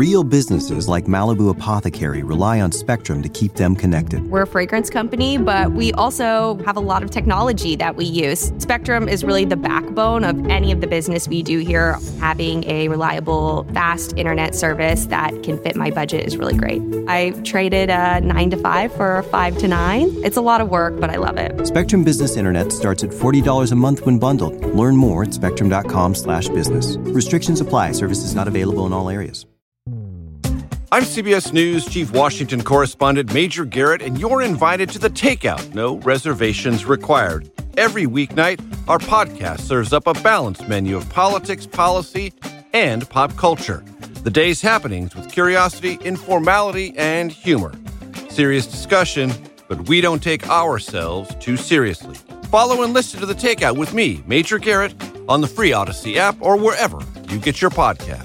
Real businesses like Malibu Apothecary rely on Spectrum to keep them connected. We're a fragrance company, but we also have a lot of technology that we use. Spectrum is really the backbone of any of the business we do here. Having a reliable, fast internet service that can fit my budget is really great. I traded a 9 to 5 for a 5 to 9. It's a lot of work, but I love it. Spectrum Business Internet starts at $40 a month when bundled. Learn more at spectrum.com/business. Restrictions apply. Services not available in all areas. I'm CBS News Chief Washington Correspondent Major Garrett, and you're invited to The Takeout. No reservations required. Every weeknight, our podcast serves up a balanced menu of politics, policy, and pop culture. The day's happenings with curiosity, informality, and humor. Serious discussion, but we don't take ourselves too seriously. Follow and listen to The Takeout with me, Major Garrett, on the free Odyssey app or wherever you get your podcasts.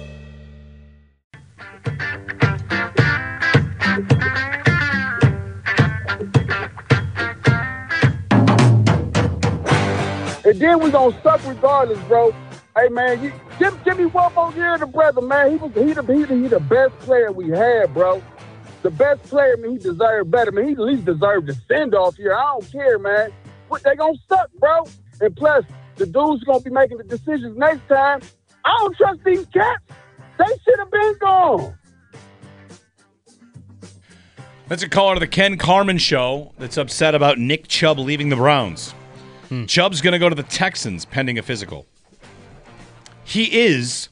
And then we gonna suck regardless, bro. Hey man, give me one more year to brother, man. He the best player we had, bro. The best player, man. He deserved better, man. He at least deserved the send off here. I don't care, man. But they gonna suck, bro. And plus, the dudes gonna be making the decisions next time. I don't trust these cats. They should have been gone. That's a caller to the Ken Carman Show that's upset about Nick Chubb leaving the Browns. Chubb's going to go to the Texans pending a physical. He is,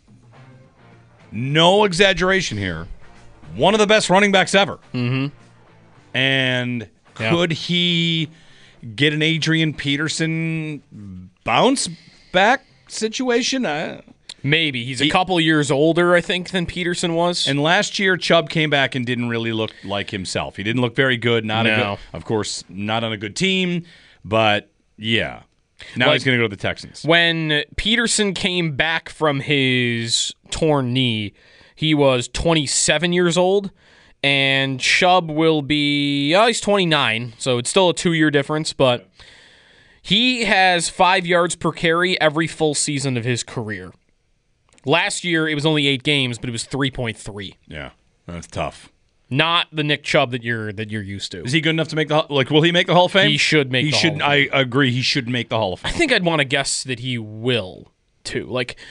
no exaggeration here, one of the best running backs ever. Mm-hmm. And could he get an Adrian Peterson bounce back situation? Maybe. He's a couple years older, I think, than Peterson was. And last year, Chubb came back and didn't really look like himself. He didn't look very good. Of course, not on a good team, but yeah. Now he's going to go to the Texans. When Peterson came back from his torn knee, he was 27 years old, and Chubb will be, he's 29, so it's still a 2-year difference, but he has 5 yards per carry every full season of his career. Last year, it was only 8 games, but it was 3.3. Yeah, that's tough. Not the Nick Chubb that you're used to. Is he good enough to make will he make the Hall of Fame? He should make the Hall of Fame. I agree, he should make the Hall of Fame. I think I'd want to guess that he will, too.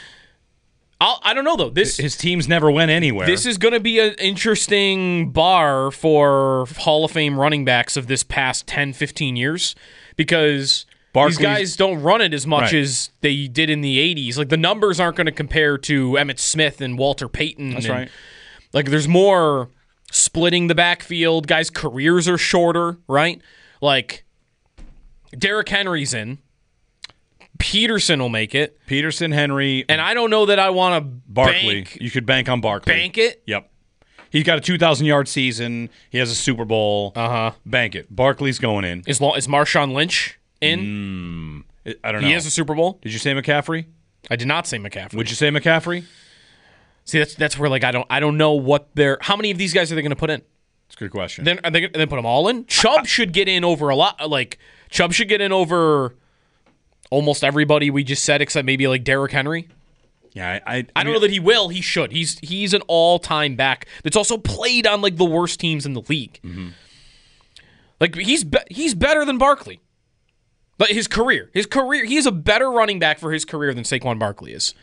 I don't know, though. His teams never went anywhere. This is going to be an interesting bar for Hall of Fame running backs of this past 10, 15 years, because these guys don't run it as much as they did in the 80s. Like, the numbers aren't going to compare to Emmitt Smith and Walter Payton. That's right. Like, there's more splitting the backfield. Guys' careers are shorter, right? Like, Derrick Henry's in. Peterson will make it. Peterson, Henry. And I don't know that I want to Barkley. You could bank on Barkley. Bank it? Yep. He's got a 2,000-yard season. He has a Super Bowl. Bank it. Barkley's going in. Is Marshawn Lynch in? I don't know. He has a Super Bowl? Did you say McCaffrey? I did not say McCaffrey. Would you say McCaffrey? See, that's where I don't know what they're. How many of these guys are they going to put in? That's a good question. Then are they going to put them all in? Chubb should get in over a lot. Like, Chubb should get in over almost everybody we just said, except maybe like Derrick Henry. Yeah, I don't know that he will. He should. He's an all-time back that's also played on like the worst teams in the league. Mm-hmm. Like, he's better than Barkley. But his career, he is a better running back for his career than Saquon Barkley is.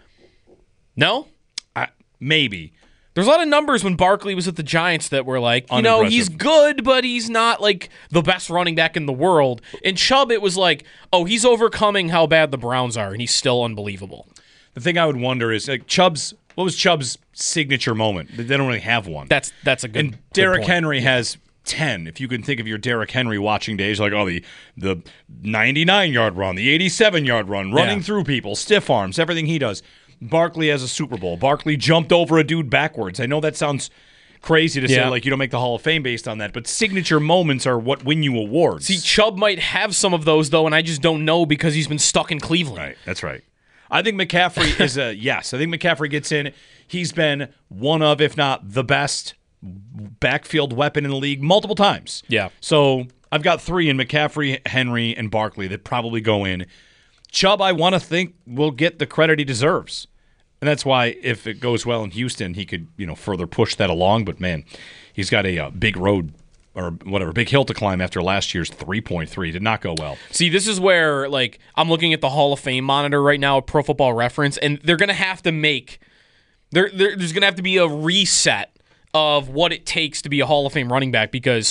No? Maybe. There's a lot of numbers when Barkley was at the Giants that were like, he's good, but he's not like the best running back in the world. And Chubb, it was like, he's overcoming how bad the Browns are, and he's still unbelievable. The thing I would wonder is, like, what was Chubb's signature moment? They don't really have one. That's a good And Derrick Henry has 10. If you can think of your Derrick Henry watching days, like, the 99-yard run, the 87-yard run, running through people, stiff arms, everything he does. Barkley has a Super Bowl. Barkley jumped over a dude backwards. I know that sounds crazy to say, like, you don't make the Hall of Fame based on that, but signature moments are what win you awards. See, Chubb might have some of those, though, and I just don't know because he's been stuck in Cleveland. Right, that's right. I think McCaffrey is a yes. I think McCaffrey gets in. He's been one of, if not the best, backfield weapon in the league multiple times. Yeah. So I've got 3 in McCaffrey, Henry, and Barkley that probably go in. Chubb, I want to think, will get the credit he deserves. And that's why if it goes well in Houston, he could, further push that along. But, man, he's got a big road or whatever, big hill to climb after last year's 3.3. Did not go well. See, this is where, I'm looking at the Hall of Fame monitor right now, Pro Football Reference, and they're going to have to make there's going to have to be a reset of what it takes to be a Hall of Fame running back, because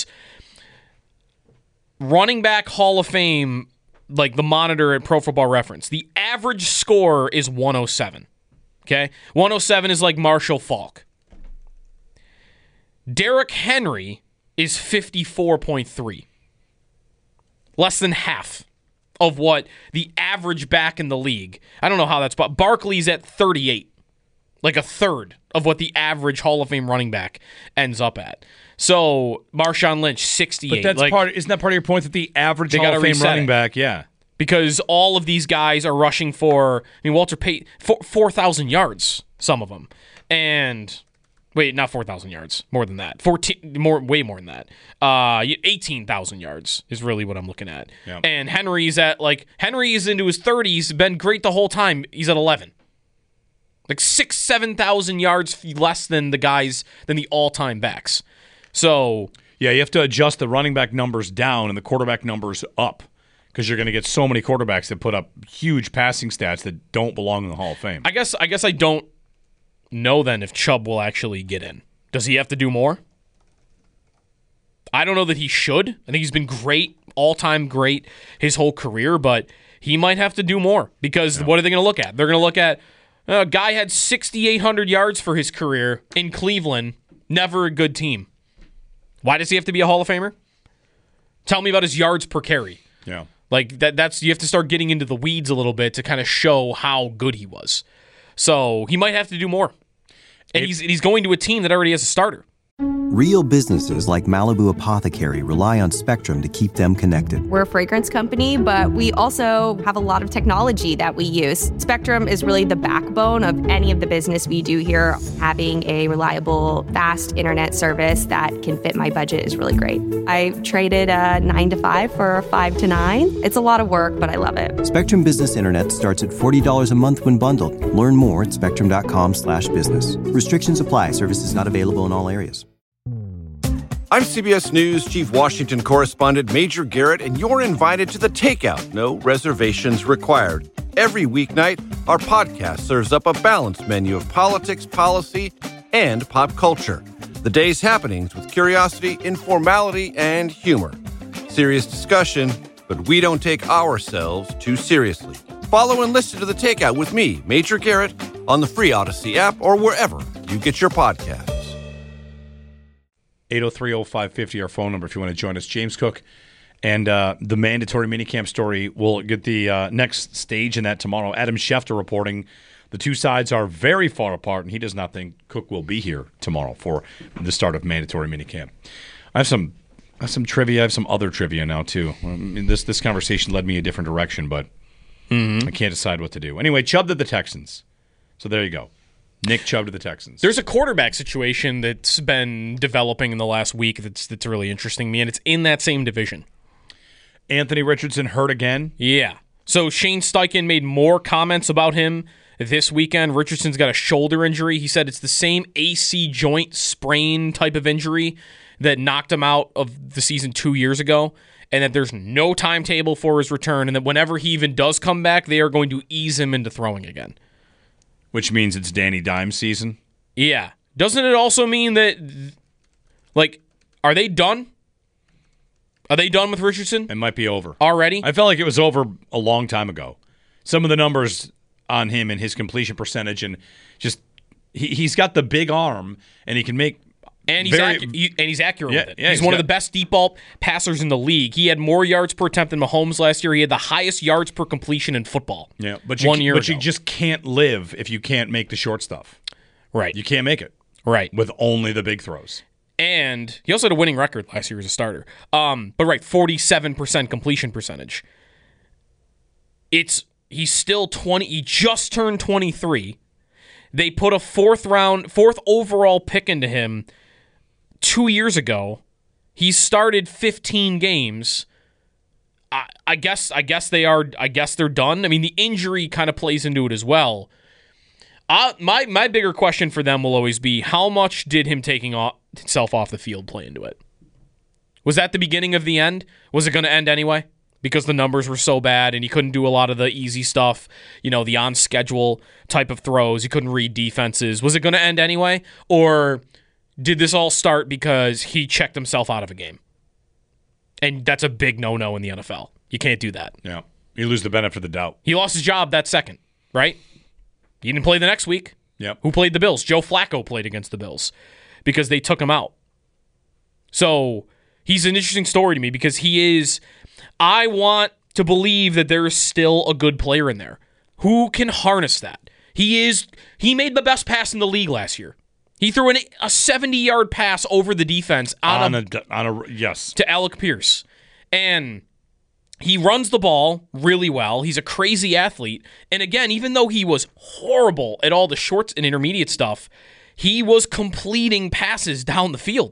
running back Hall of Fame, like the monitor at Pro Football Reference, the average score is 107. Okay? 107 is like Marshall Faulk. Derrick Henry is 54.3. Less than half of what the average back in the league. I don't know how that's, but Barkley's at 38. Like a third of what the average Hall of Fame running back ends up at. So Marshawn Lynch, 68. But isn't that part of your point that the average Hall of Fame running back, yeah. Because all of these guys are rushing for, Walter Payton, 4,000 yards, some of them. And, wait, not 4,000 yards, more than that. Way more than that. 18,000 yards is really what I'm looking at. Yeah. And Henry is into his 30s, been great the whole time. He's at 11. 7,000 yards less than the all-time backs. So yeah, you have to adjust the running back numbers down and the quarterback numbers up, because you're going to get so many quarterbacks that put up huge passing stats that don't belong in the Hall of Fame. I guess I don't know then if Chubb will actually get in. Does he have to do more? I don't know that he should. I think he's been great, all-time great his whole career, but he might have to do more, because what are they going to look at? They're going to look at a guy had 6,800 yards for his career in Cleveland. Never a good team. Why does he have to be a Hall of Famer? Tell me about his yards per carry. Yeah. That's you have to start getting into the weeds a little bit to kind of show how good he was. So he might have to do more. And he's going to a team that already has a starter. Real businesses like Malibu Apothecary rely on Spectrum to keep them connected. We're a fragrance company, but we also have a lot of technology that we use. Spectrum is really the backbone of any of the business we do here. Having a reliable, fast internet service that can fit my budget is really great. I traded a 9 to 5 for a 5 to 9. It's a lot of work, but I love it. Spectrum Business Internet starts at $40 a month when bundled. Learn more at spectrum.com/business. Restrictions apply. Services not available in all areas. I'm CBS News Chief Washington Correspondent Major Garrett, and you're invited to The Takeout. No reservations required. Every weeknight, our podcast serves up a balanced menu of politics, policy, and pop culture. The day's happenings with curiosity, informality, and humor. Serious discussion, but we don't take ourselves too seriously. Follow and listen to The Takeout with me, Major Garrett, on the free Odyssey app or wherever you get your podcasts. 803-0550, our phone number if you want to join us. James Cook and the mandatory minicamp story. We'll get the next stage in that tomorrow. Adam Schefter reporting the two sides are very far apart, and he does not think Cook will be here tomorrow for the start of mandatory minicamp. I have some trivia. I have some other trivia now, too. I mean, this conversation led me a different direction, but I can't decide what to do. Anyway, Chubb to the Texans. So there you go. Nick Chubb to the Texans. There's a quarterback situation that's been developing in the last week that's really interesting me, and it's in that same division. Anthony Richardson hurt again? Yeah. So Shane Steichen made more comments about him this weekend. Richardson's got a shoulder injury. He said it's the same AC joint sprain type of injury that knocked him out of the season 2 years ago, and that there's no timetable for his return, and that whenever he even does come back, they are going to ease him into throwing again. Which means it's Danny Dimes season? Yeah. Doesn't it also mean that, are they done? Are they done with Richardson? It might be over. Already? I felt like it was over a long time ago. Some of the numbers on him and his completion percentage, and just he's got the big arm, and he can make... And he's accurate with it. Yeah, he's one of the best deep ball passers in the league. He had more yards per attempt than Mahomes last year. He had the highest yards per completion in football. Yeah, but you just can't live if you can't make the short stuff. Right. You can't make it. Right. With only the big throws. And he also had a winning record last year as a starter. But 47% completion percentage. He's still 20. He just turned 23. They put a fourth overall pick into him 2 years ago. He started 15 games. I guess they're done. I mean, the injury kind of plays into it as well. My bigger question for them will always be, how much did him taking himself off the field play into it? Was that the beginning of the end? Was it going to end anyway? Because the numbers were so bad and he couldn't do a lot of the easy stuff, the on-schedule type of throws. He couldn't read defenses. Was it going to end anyway? Or did this all start because he checked himself out of a game? And that's a big no-no in the NFL. You can't do that. Yeah. You lose the benefit of the doubt. He lost his job that second, right? He didn't play the next week. Yep. Who played the Bills? Joe Flacco played against the Bills because they took him out. So he's an interesting story to me because I want to believe that there is still a good player in there who can harness that. He made the best pass in the league last year. He threw a 70-yard pass over the defense to Alec Pierce. And he runs the ball really well. He's a crazy athlete. And again, even though he was horrible at all the shorts and intermediate stuff, he was completing passes down the field.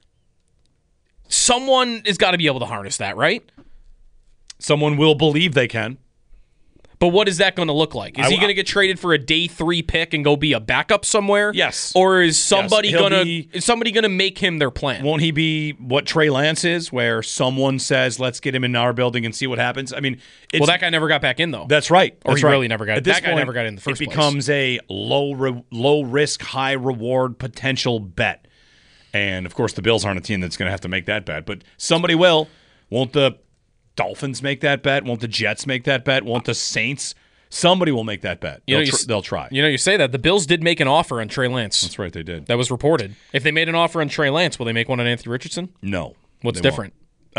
Someone has got to be able to harness that, right? Someone will believe they can. But what is that going to look like? Is he going to get traded for a day 3 pick and go be a backup somewhere? Yes. Or is somebody going to make him their plan? Won't he be what Trey Lance is, where someone says, let's get him in our building and see what happens? I mean, that guy never got back in, though. That's right. Really never got in. That guy never got in the first place. It becomes a low risk, high reward potential bet. And, of course, the Bills aren't a team that's going to have to make that bet. But somebody will. Won't the Dolphins make that bet? Won't the Jets make that bet? Won't the Saints? Somebody will make that bet. They'll try. You say that. The Bills did make an offer on Trey Lance. That's right, they did. That was reported. If they made an offer on Trey Lance, will they make one on Anthony Richardson? No. What's different?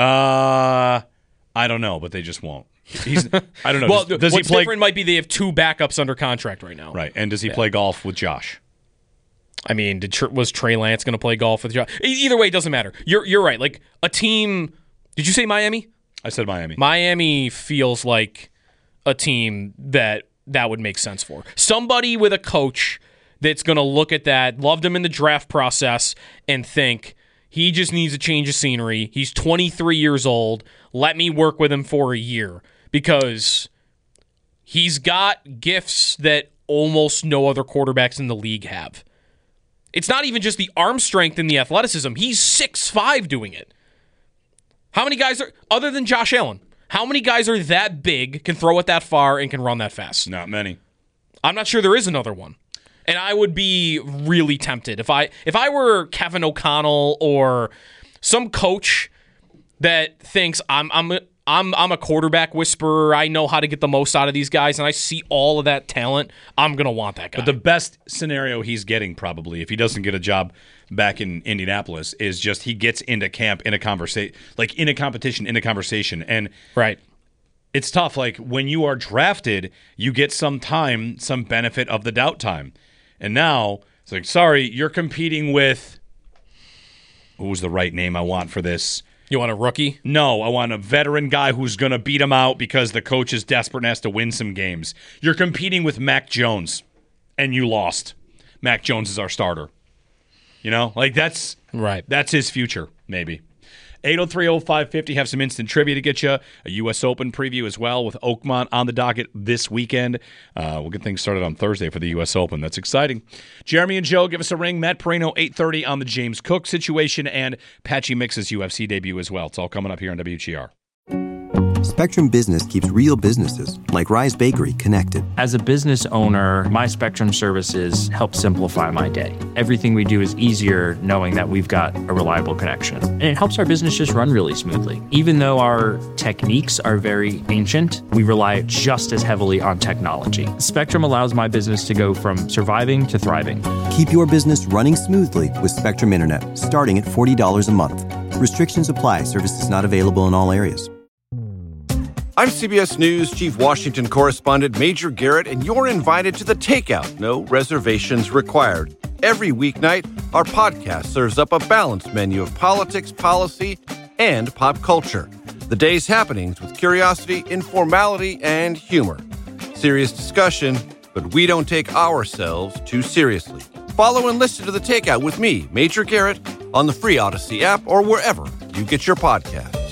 I don't know, but they just won't. I don't know. Well, what's different might be they have 2 backups under contract right now. Right, and does he play golf with Josh? I mean, was Trey Lance going to play golf with Josh? Either way, it doesn't matter. You're right. Like a team. Did you say Miami? I said Miami. Miami feels like a team that would make sense for. Somebody with a coach that's going to look at that, loved him in the draft process, and think he just needs a change of scenery. He's 23 years old. Let me work with him for a year because he's got gifts that almost no other quarterbacks in the league have. It's not even just the arm strength and the athleticism. He's 6'5" doing it. How many guys other than Josh Allen, how many guys are that big, can throw it that far, and can run that fast? Not many. I'm not sure there is another one. And I would be really tempted. If I were Kevin O'Connell or some coach that thinks I'm a quarterback whisperer, I know how to get the most out of these guys, and I see all of that talent, I'm going to want that guy. But the best scenario he's getting probably, if he doesn't get a job back in Indianapolis, is just he gets into camp in a conversation, like in a competition, in a conversation. And right. It's tough. Like when you are drafted, you get some time, some benefit of the doubt time. And now it's like, sorry, you're competing with, who's the right name I want for this? You want a rookie? No, I want a veteran guy who's going to beat him out because the coach is desperate and has to win some games. You're competing with Mac Jones, and you lost. Mac Jones is our starter. That's right. That's his future, maybe. 803-0550, have some instant trivia to get you. A U.S. Open preview as well with Oakmont on the docket this weekend. We'll get things started on Thursday for the U.S. Open. That's exciting. Jeremy and Joe, give us a ring. Matt Perino, 8:30 on the James Cook situation and Patchy Mix's UFC debut as well. It's all coming up here on WGR. Spectrum Business keeps real businesses, like Rise Bakery, connected. As a business owner, my Spectrum services help simplify my day. Everything we do is easier knowing that we've got a reliable connection. And it helps our business just run really smoothly. Even though our techniques are very ancient, we rely just as heavily on technology. Spectrum allows my business to go from surviving to thriving. Keep your business running smoothly with Spectrum Internet, starting at $40 a month. Restrictions apply. Services not available in all areas. I'm CBS News Chief Washington Correspondent Major Garrett, and you're invited to The Takeout. No reservations required. Every weeknight, our podcast serves up a balanced menu of politics, policy, and pop culture. The day's happenings with curiosity, informality, and humor. Serious discussion, but we don't take ourselves too seriously. Follow and listen to The Takeout with me, Major Garrett, on the free Odyssey app or wherever you get your podcast.